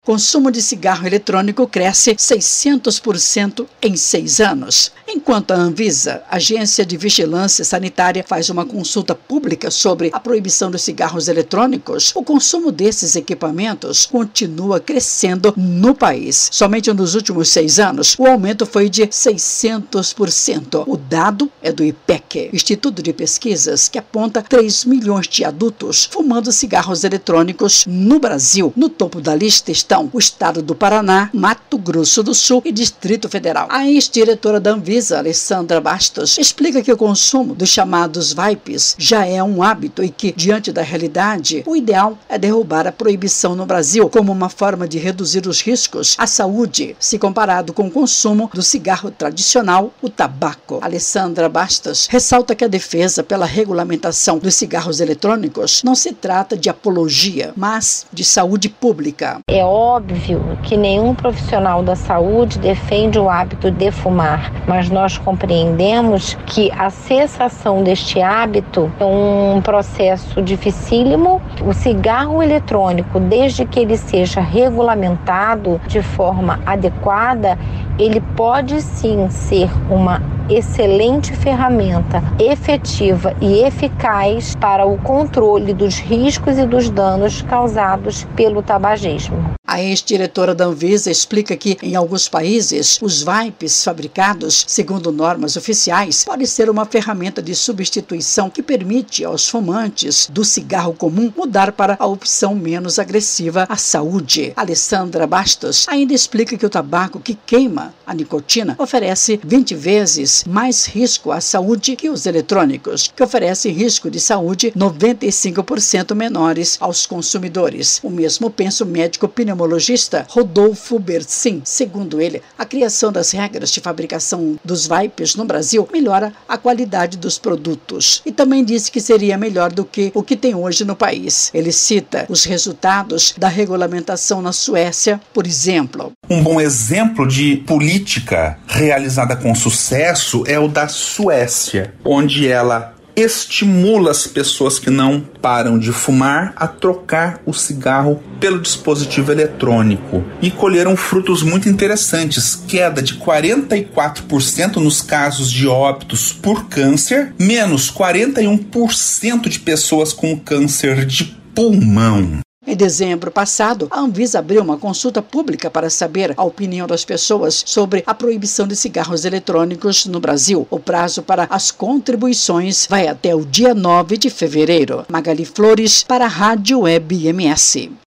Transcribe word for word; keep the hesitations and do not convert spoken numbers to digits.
Consumo de cigarro eletrônico cresce seiscentos por cento em seis anos. Enquanto a Anvisa, Agência de Vigilância Sanitária, faz uma consulta pública sobre a proibição dos cigarros eletrônicos, o consumo desses equipamentos continua crescendo no país. Somente nos últimos seis anos, o aumento foi de seiscentos por cento. O dado é do I P E C, Instituto de Pesquisas, que aponta três milhões de adultos fumando cigarros eletrônicos no Brasil. No topo da lista estão o estado do Paraná, Mato Grosso do Sul e Distrito Federal. A ex-diretora da Anvisa, Alessandra Bastos, explica que o consumo dos chamados vapes já é um hábito e que, diante da realidade, o ideal é derrubar a proibição no Brasil como uma forma de reduzir os riscos à saúde, se comparado com o consumo do cigarro tradicional, o tabaco. Alessandra Bastos ressalta que a defesa pela regulamentação dos cigarros eletrônicos não se trata de apologia, mas de saúde pública. É óbvio que nenhum profissional da saúde defende o hábito de fumar, mas nós compreendemos que a cessação deste hábito é um processo dificílimo. O cigarro eletrônico, desde que ele seja regulamentado de forma adequada, ele pode sim ser uma excelente ferramenta, efetiva e eficaz para o controle dos riscos e dos danos causados pelo tabagismo. A ex-diretora da Anvisa explica que, em alguns países, os vapes fabricados segundo normas oficiais podem ser uma ferramenta de substituição que permite aos fumantes do cigarro comum mudar para a opção menos agressiva à saúde. Alessandra Bastos ainda explica que o tabaco que queima a nicotina oferece vinte vezes mais risco à saúde que os eletrônicos, que oferecem risco de saúde noventa e cinco por cento menores aos consumidores. O mesmo pensa o médico pneumologista Rodolfo Bertzin. Segundo ele, a criação das regras de fabricação dos vapes no Brasil melhora a qualidade dos produtos e também disse que seria melhor do que o que tem hoje no país. Ele cita os resultados da regulamentação na Suécia, por exemplo. Um bom exemplo de política realizada com sucesso é o da Suécia, onde ela estimula as pessoas que não param de fumar a trocar o cigarro pelo dispositivo eletrônico e colheram frutos muito interessantes, queda de quarenta e quatro por cento nos casos de óbitos por câncer, menos quarenta e um por cento de pessoas com câncer de pulmão. Em dezembro passado, a Anvisa abriu uma consulta pública para saber a opinião das pessoas sobre a proibição de cigarros eletrônicos no Brasil. O prazo para as contribuições vai até o dia nove de fevereiro. Magali Flores, para a Rádio Web M S.